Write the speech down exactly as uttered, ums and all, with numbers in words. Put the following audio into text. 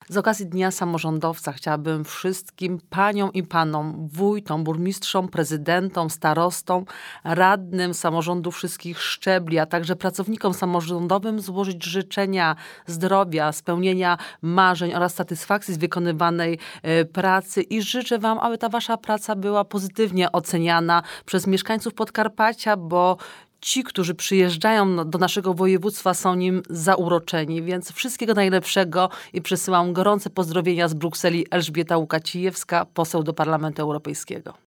Z okazji Dnia Samorządowca chciałabym wszystkim paniom i panom, wójtom, burmistrzom, prezydentom, starostom, radnym samorządu wszystkich szczebli, a także pracownikom samorządowym złożyć życzenia zdrowia, spełnienia marzeń oraz satysfakcji z wykonywanej e, pracy i życzę wam, aby ta wasza praca była pozytywnie oceniana przez mieszkańców Podkarpacia, bo ci, którzy przyjeżdżają do naszego województwa, są nim zauroczeni, więc wszystkiego najlepszego i przesyłam gorące pozdrowienia z Brukseli. Elżbieta Łukacijewska, poseł do Parlamentu Europejskiego.